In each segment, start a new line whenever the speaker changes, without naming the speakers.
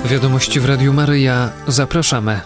Wiadomości w Radiu Maryja. Zapraszamy.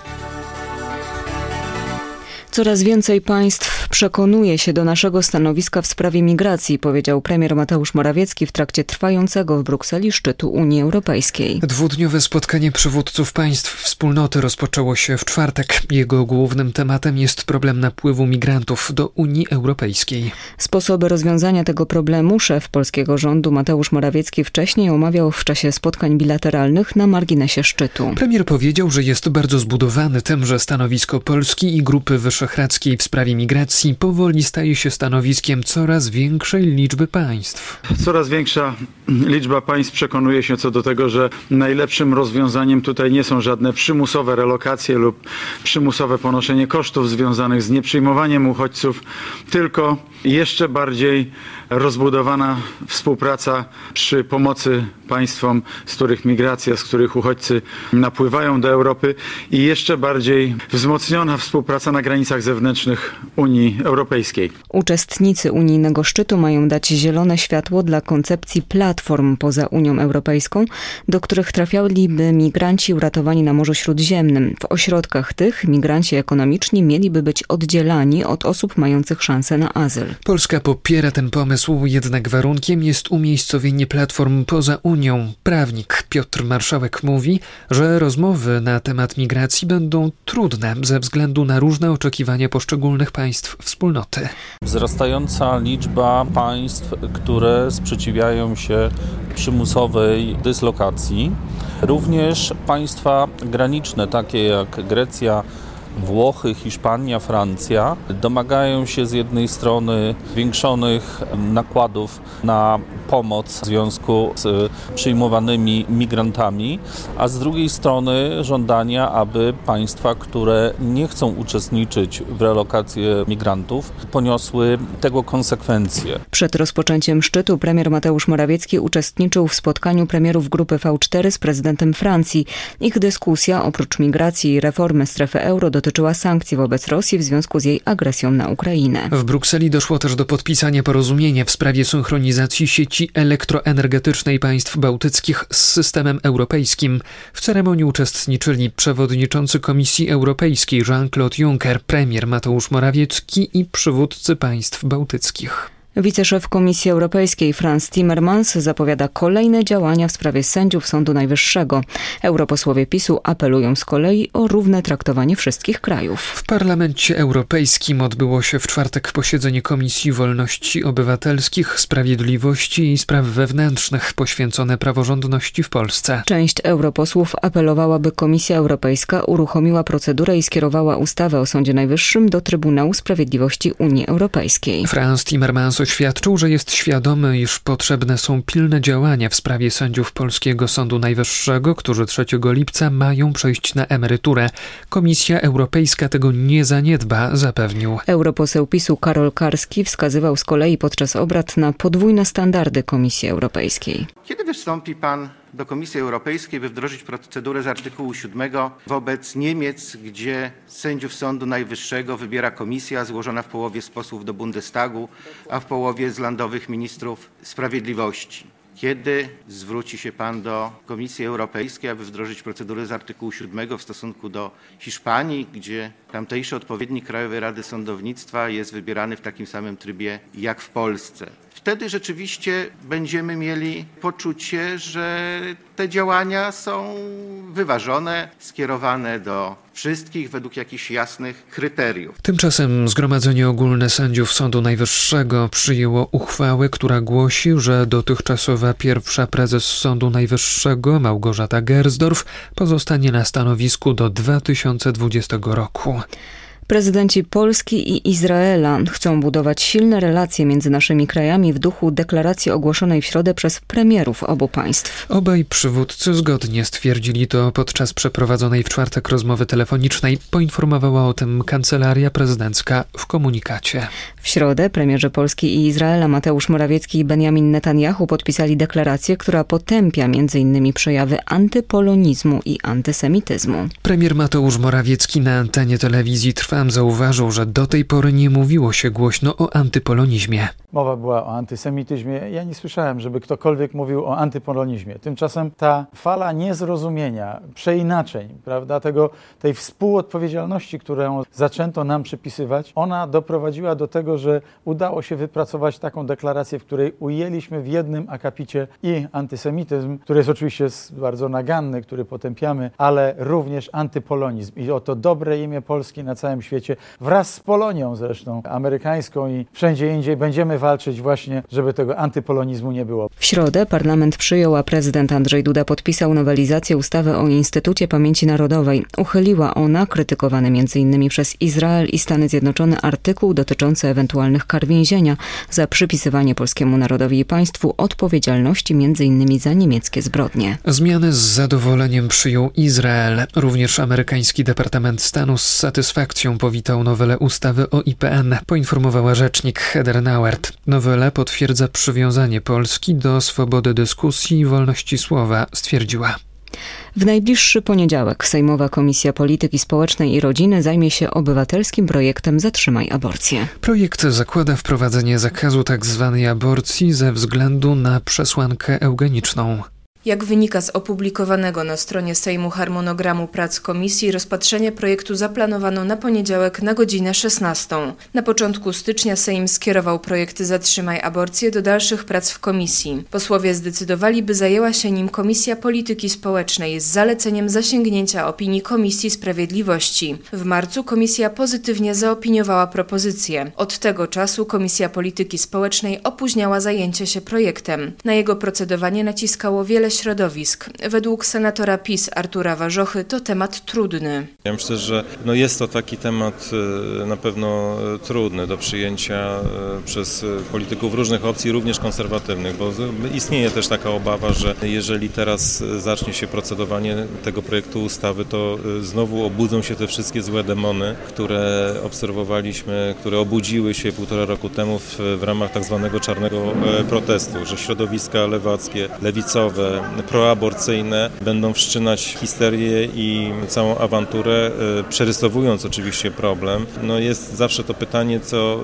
Coraz więcej państw przekonuje się do naszego stanowiska w sprawie migracji, powiedział premier Mateusz Morawiecki w trakcie trwającego w Brukseli szczytu Unii Europejskiej.
Dwudniowe spotkanie przywódców państw wspólnoty rozpoczęło się w czwartek. Jego głównym tematem jest problem napływu migrantów do Unii Europejskiej.
Sposoby rozwiązania tego problemu szef polskiego rządu Mateusz Morawiecki wcześniej omawiał w czasie spotkań bilateralnych na marginesie szczytu.
Premier powiedział, że jest bardzo zbudowany tym, że stanowisko Polski i Grupy Wyszehradzkiej w sprawie migracji powoli staje się stanowiskiem coraz większej liczby państw.
Coraz większa liczba państw przekonuje się co do tego, że najlepszym rozwiązaniem tutaj nie są żadne przymusowe relokacje lub przymusowe ponoszenie kosztów związanych z nieprzyjmowaniem uchodźców, tylko jeszcze bardziej rozbudowana współpraca przy pomocy państwom, z których migracja, z których uchodźcy napływają do Europy i jeszcze bardziej wzmocniona współpraca na granicach zewnętrznych Unii Europejskiej.
Uczestnicy unijnego szczytu mają dać zielone światło dla koncepcji platform poza Unią Europejską, do których trafialiby migranci uratowani na Morzu Śródziemnym. W ośrodkach tych migranci ekonomiczni mieliby być oddzielani od osób mających szansę na azyl.
Polska popiera ten pomysł, jednak warunkiem jest umiejscowienie platform poza Unią. Prawnik Piotr Marszałek mówi, że rozmowy na temat migracji będą trudne ze względu na różne oczekiwania poszczególnych państw wspólnoty.
Wzrastająca liczba państw, które sprzeciwiają się przymusowej dyslokacji. Również państwa graniczne, takie jak Grecja, Włochy, Hiszpania, Francja domagają się z jednej strony zwiększonych nakładów na pomoc w związku z przyjmowanymi migrantami, a z drugiej strony żądania, aby państwa, które nie chcą uczestniczyć w relokacji migrantów, poniosły tego konsekwencje.
Przed rozpoczęciem szczytu premier Mateusz Morawiecki uczestniczył w spotkaniu premierów Grupy V4 z prezydentem Francji. Ich dyskusja oprócz migracji i reformy strefy euro dotyczyła sankcji wobec Rosji w związku z jej agresją na Ukrainę.
W Brukseli doszło też do podpisania porozumienia w sprawie synchronizacji sieci elektroenergetycznej państw bałtyckich z systemem europejskim. W ceremonii uczestniczyli przewodniczący Komisji Europejskiej Jean-Claude Juncker, premier Mateusz Morawiecki i przywódcy państw bałtyckich.
Wiceszef Komisji Europejskiej Frans Timmermans zapowiada kolejne działania w sprawie sędziów Sądu Najwyższego. Europosłowie PiS-u apelują z kolei o równe traktowanie wszystkich krajów.
W Parlamencie Europejskim odbyło się w czwartek posiedzenie Komisji Wolności Obywatelskich, Sprawiedliwości i Spraw Wewnętrznych poświęcone praworządności w Polsce.
Część europosłów apelowała, by Komisja Europejska uruchomiła procedurę i skierowała ustawę o Sądzie Najwyższym do Trybunału Sprawiedliwości Unii Europejskiej.
Frans Timmermans oświadczył, że jest świadomy, iż potrzebne są pilne działania w sprawie sędziów Polskiego Sądu Najwyższego, którzy 3 lipca mają przejść na emeryturę. Komisja Europejska tego nie zaniedba, zapewnił.
Europoseł PiS-u Karol Karski wskazywał z kolei podczas obrad na podwójne standardy Komisji Europejskiej.
Kiedy wystąpi pan do Komisji Europejskiej, by wdrożyć procedurę z artykułu 7 wobec Niemiec, gdzie sędziów Sądu Najwyższego wybiera komisja złożona w połowie z posłów do Bundestagu, a w połowie z landowych ministrów sprawiedliwości? Kiedy zwróci się pan do Komisji Europejskiej, aby wdrożyć procedurę z artykułu 7 w stosunku do Hiszpanii, gdzie tamtejszy odpowiednik Krajowej Rady Sądownictwa jest wybierany w takim samym trybie jak w Polsce? Wtedy rzeczywiście będziemy mieli poczucie, że te działania są wyważone, skierowane do wszystkich według jakichś jasnych kryteriów.
Tymczasem Zgromadzenie Ogólne Sędziów Sądu Najwyższego przyjęło uchwałę, która głosi, że dotychczasowa pierwsza prezes Sądu Najwyższego Małgorzata Gersdorf pozostanie na stanowisku do 2020 roku.
Prezydenci Polski i Izraela chcą budować silne relacje między naszymi krajami w duchu deklaracji ogłoszonej w środę przez premierów obu państw.
Obaj przywódcy zgodnie stwierdzili to podczas przeprowadzonej w czwartek rozmowy telefonicznej. Poinformowała o tym Kancelaria Prezydencka w komunikacie.
W środę premierzy Polski i Izraela Mateusz Morawiecki i Benjamin Netanyahu podpisali deklarację, która potępia m.in. przejawy antypolonizmu i antysemityzmu.
Premier Mateusz Morawiecki na antenie telewizji Trwam sam zauważył, że do tej pory nie mówiło się głośno o antypolonizmie.
Mowa była o antysemityzmie. Ja nie słyszałem, żeby ktokolwiek mówił o antypolonizmie. Tymczasem ta fala niezrozumienia, przeinaczeń, prawda, tej współodpowiedzialności, którą zaczęto nam przypisywać, ona doprowadziła do tego, że udało się wypracować taką deklarację, w której ujęliśmy w jednym akapicie i antysemityzm, który jest oczywiście bardzo naganny, który potępiamy, ale również antypolonizm. I o to dobre imię Polski na całym świecie, wraz z Polonią zresztą amerykańską i wszędzie indziej będziemy walczyć właśnie, żeby tego antypolonizmu nie było.
W środę parlament przyjął, a prezydent Andrzej Duda podpisał nowelizację ustawy o Instytucie Pamięci Narodowej. Uchyliła ona krytykowany m.in. przez Izrael i Stany Zjednoczone artykuł dotyczący ewentualnych kar więzienia za przypisywanie polskiemu narodowi i państwu odpowiedzialności m.in. za niemieckie zbrodnie.
Zmiany z zadowoleniem przyjął Izrael. Również amerykański Departament Stanu z satysfakcją powitał nowelę ustawy o IPN, poinformowała rzecznik Heather Nauert. Nowela potwierdza przywiązanie Polski do swobody dyskusji i wolności słowa, stwierdziła.
W najbliższy poniedziałek Sejmowa Komisja Polityki Społecznej i Rodziny zajmie się obywatelskim projektem Zatrzymaj aborcję.
Projekt zakłada wprowadzenie zakazu tzw. aborcji ze względu na przesłankę eugeniczną.
Jak wynika z opublikowanego na stronie Sejmu harmonogramu prac komisji, rozpatrzenie projektu zaplanowano na poniedziałek na godzinę 16. Na początku stycznia Sejm skierował projekt Zatrzymaj aborcję do dalszych prac w komisji. Posłowie zdecydowali, by zajęła się nim Komisja Polityki Społecznej z zaleceniem zasięgnięcia opinii Komisji Sprawiedliwości. W marcu komisja pozytywnie zaopiniowała propozycję. Od tego czasu Komisja Polityki Społecznej opóźniała zajęcie się projektem. Na jego procedowanie naciskało wiele środowisk. Według senatora PiS Artura Warzochy to temat trudny.
Ja myślę, że jest to taki temat na pewno trudny do przyjęcia przez polityków różnych opcji, również konserwatywnych, bo istnieje też taka obawa, że jeżeli teraz zacznie się procedowanie tego projektu ustawy, to znowu obudzą się te wszystkie złe demony, które obserwowaliśmy, które obudziły się 1,5 roku temu w ramach tak zwanego czarnego protestu, że środowiska lewackie, lewicowe, proaborcyjne będą wszczynać histerię i całą awanturę, przerysowując oczywiście problem. Jest zawsze to pytanie,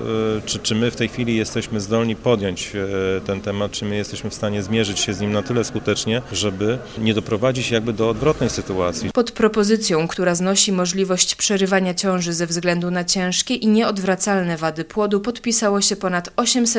czy my w tej chwili jesteśmy zdolni podjąć ten temat, czy my jesteśmy w stanie zmierzyć się z nim na tyle skutecznie, żeby nie doprowadzić do odwrotnej sytuacji.
Pod propozycją, która znosi możliwość przerywania ciąży ze względu na ciężkie i nieodwracalne wady płodu, podpisało się ponad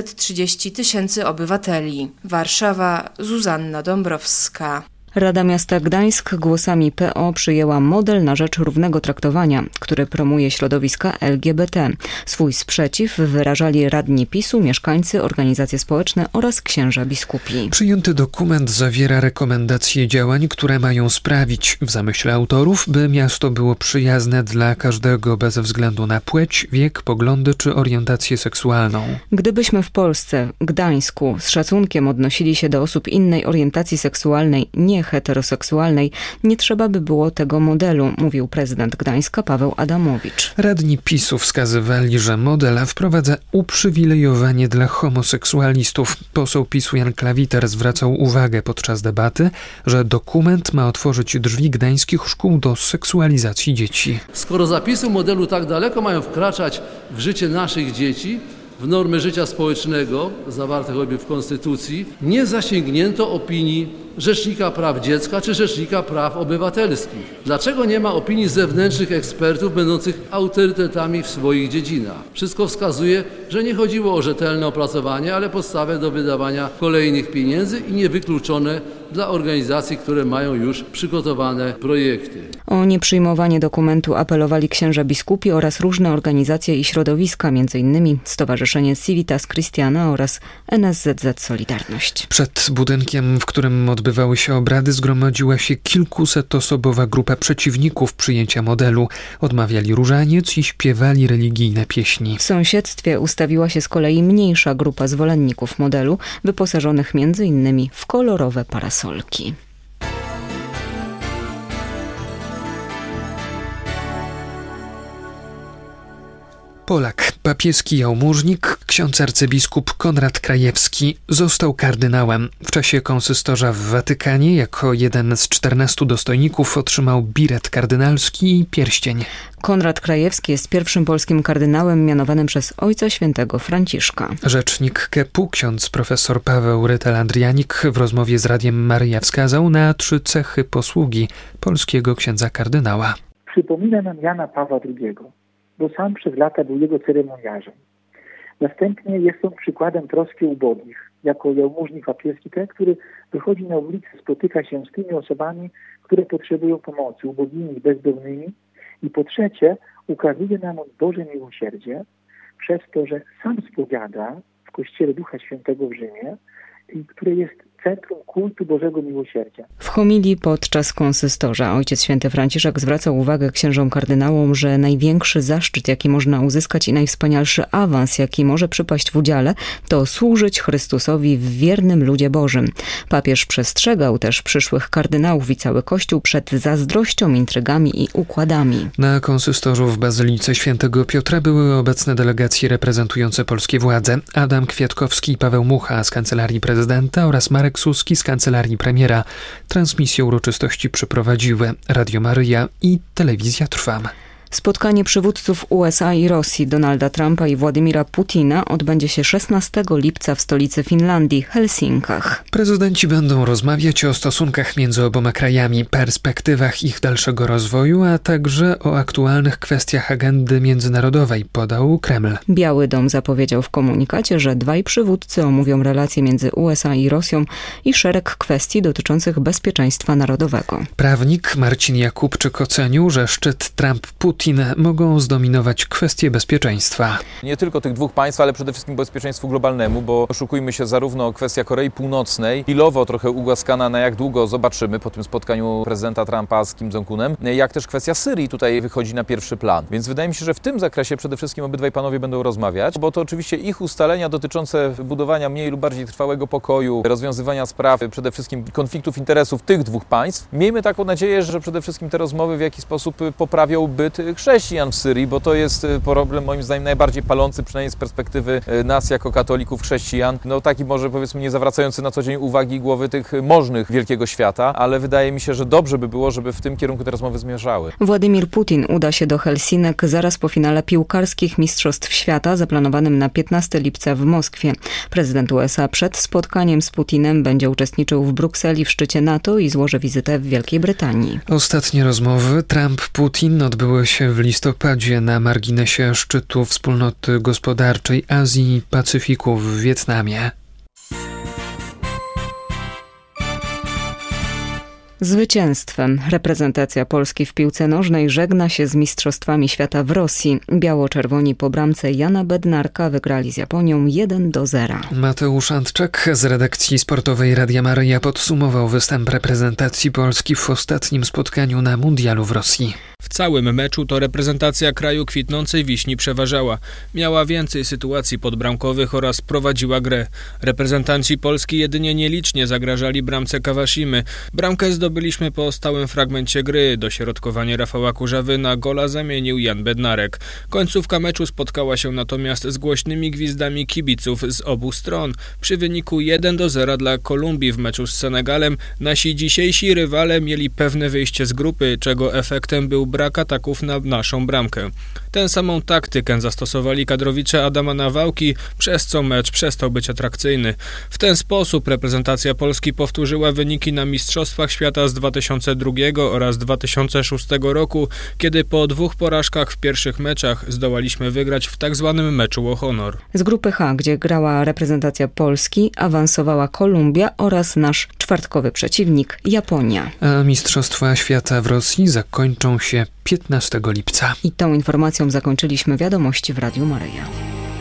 830 000 obywateli. Warszawa, Zuzanna Dąbrowska.
Rada Miasta Gdańsk głosami PO przyjęła model na rzecz równego traktowania, który promuje środowiska LGBT. Swój sprzeciw wyrażali radni PiS-u, mieszkańcy, organizacje społeczne oraz księża biskupi.
Przyjęty dokument zawiera rekomendacje działań, które mają sprawić, w zamyśle autorów, by miasto było przyjazne dla każdego bez względu na płeć, wiek, poglądy czy orientację seksualną.
Gdybyśmy w Polsce, Gdańsku, z szacunkiem odnosili się do osób innej orientacji seksualnej, nie heteroseksualnej, nie trzeba by było tego modelu, mówił prezydent Gdańska Paweł Adamowicz.
Radni PiS-u wskazywali, że model wprowadza uprzywilejowanie dla homoseksualistów. Poseł PiS-u Jan Klawiter zwracał uwagę podczas debaty, że dokument ma otworzyć drzwi gdańskich szkół do seksualizacji dzieci.
Skoro zapisy modelu tak daleko mają wkraczać w życie naszych dzieci, w normy życia społecznego, zawarte choćby w Konstytucji, nie zasięgnięto opinii Rzecznika Praw Dziecka czy Rzecznika Praw Obywatelskich. Dlaczego nie ma opinii zewnętrznych ekspertów będących autorytetami w swoich dziedzinach? Wszystko wskazuje, że nie chodziło o rzetelne opracowanie, ale podstawę do wydawania kolejnych pieniędzy i niewykluczone dla organizacji, które mają już przygotowane projekty.
O nieprzyjmowanie dokumentu apelowali księża biskupi oraz różne organizacje i środowiska, m.in. Stowarzyszenie Civitas Christiana oraz NSZZ Solidarność.
Przed budynkiem, w którym odbywały się obrady, zgromadziła się kilkusetosobowa grupa przeciwników przyjęcia modelu. Odmawiali różaniec i śpiewali religijne pieśni.
W sąsiedztwie ustawiła się z kolei mniejsza grupa zwolenników modelu, wyposażonych m.in. w kolorowe parasolki.
Polak papieski jałmużnik, ksiądz arcybiskup Konrad Krajewski został kardynałem. W czasie konsystorza w Watykanie jako jeden z 14 dostojników otrzymał biret kardynalski i pierścień.
Konrad Krajewski jest pierwszym polskim kardynałem mianowanym przez Ojca Świętego Franciszka.
Rzecznik KEP-u, ksiądz profesor Paweł Rytel-Andrianik w rozmowie z Radiem Maryja wskazał na 3 cechy posługi polskiego księdza kardynała.
Przypomina nam Jana Pawła II, bo sam przez lata był jego ceremoniarzem. Następnie jest on przykładem troski o ubogich, jako jałmużnik papieski, ten, który wychodzi na ulicę, spotyka się z tymi osobami, które potrzebują pomocy, ubogimi i bezdomnymi. I po trzecie, ukazuje nam Boże miłosierdzie przez to, że sam spowiada w Kościele Ducha Świętego w Rzymie, które jest centrum kultu Bożego Miłosierdzia.
W homilii podczas konsystorza Ojciec Święty Franciszek zwracał uwagę księżom kardynałom, że największy zaszczyt, jaki można uzyskać i najwspanialszy awans, jaki może przypaść w udziale, to służyć Chrystusowi w wiernym ludzie Bożym. Papież przestrzegał też przyszłych kardynałów i cały Kościół przed zazdrością, intrygami i układami.
Na konsystorzu w Bazylice Świętego Piotra były obecne delegacje reprezentujące polskie władze. Adam Kwiatkowski i Paweł Mucha z Kancelarii Prezydenta oraz Marek Suski z Kancelarii Premiera. Transmisję uroczystości przeprowadziły Radio Maryja i Telewizja Trwam.
Spotkanie przywódców USA i Rosji Donalda Trumpa i Władimira Putina odbędzie się 16 lipca w stolicy Finlandii, Helsinkach.
Prezydenci będą rozmawiać o stosunkach między oboma krajami, perspektywach ich dalszego rozwoju, a także o aktualnych kwestiach agendy międzynarodowej, podał Kreml.
Biały Dom zapowiedział w komunikacie, że dwaj przywódcy omówią relacje między USA i Rosją i szereg kwestii dotyczących bezpieczeństwa narodowego.
Prawnik Marcin Jakubczyk ocenił, że szczyt Trump-Putin mogą zdominować kwestie bezpieczeństwa.
Nie tylko tych dwóch państw, ale przede wszystkim bezpieczeństwu globalnemu, bo oszukujmy się, zarówno kwestia Korei Północnej, chwilowo trochę ugłaskana na jak długo zobaczymy po tym spotkaniu prezydenta Trumpa z Kim Jong-unem, jak też kwestia Syrii tutaj wychodzi na pierwszy plan. Więc wydaje mi się, że w tym zakresie przede wszystkim obydwaj panowie będą rozmawiać, bo to oczywiście ich ustalenia dotyczące budowania mniej lub bardziej trwałego pokoju, rozwiązywania spraw, przede wszystkim konfliktów interesów tych dwóch państw. Miejmy taką nadzieję, że przede wszystkim te rozmowy w jakiś sposób poprawią byt chrześcijan w Syrii, bo to jest problem moim zdaniem najbardziej palący, przynajmniej z perspektywy nas jako katolików, chrześcijan. No taki może powiedzmy nie zawracający na co dzień uwagi głowy tych możnych wielkiego świata, ale wydaje mi się, że dobrze by było, żeby w tym kierunku te rozmowy zmierzały.
Władimir Putin uda się do Helsinek zaraz po finale piłkarskich Mistrzostw Świata zaplanowanym na 15 lipca w Moskwie. Prezydent USA przed spotkaniem z Putinem będzie uczestniczył w Brukseli w szczycie NATO i złoży wizytę w Wielkiej Brytanii.
Ostatnie rozmowy Trump-Putin odbyły się w listopadzie na marginesie szczytu Wspólnoty Gospodarczej Azji i Pacyfiku w Wietnamie.
Zwycięstwem reprezentacja Polski w piłce nożnej żegna się z Mistrzostwami Świata w Rosji. Biało-czerwoni po bramce Jana Bednarka wygrali z Japonią 1-0.
Mateusz Antczak z redakcji sportowej Radia Maryja podsumował występ reprezentacji Polski w ostatnim spotkaniu na mundialu w Rosji.
W całym meczu to reprezentacja kraju kwitnącej wiśni przeważała. Miała więcej sytuacji podbramkowych oraz prowadziła grę. Reprezentanci Polski jedynie nielicznie zagrażali bramce Kawashimy. Bramkę zdobyliśmy po stałym fragmencie gry. Dośrodkowanie Rafała Kurzawy na gola zamienił Jan Bednarek. Końcówka meczu spotkała się natomiast z głośnymi gwizdami kibiców z obu stron. Przy wyniku 1-0 dla Kolumbii w meczu z Senegalem nasi dzisiejsi rywale mieli pewne wyjście z grupy, czego efektem był brak ataków na naszą bramkę. Tę samą taktykę zastosowali kadrowicze Adama Nawałki, przez co mecz przestał być atrakcyjny. W ten sposób reprezentacja Polski powtórzyła wyniki na Mistrzostwach Świata z 2002 oraz 2006 roku, kiedy po 2 porażkach w pierwszych meczach zdołaliśmy wygrać w tzw. meczu o honor.
Z grupy H, gdzie grała reprezentacja Polski, awansowała Kolumbia oraz nasz czwartkowy przeciwnik Japonia.
A Mistrzostwa Świata w Rosji zakończą się 15 lipca.
I tą informacją zakończyliśmy wiadomości w Radiu Maryja.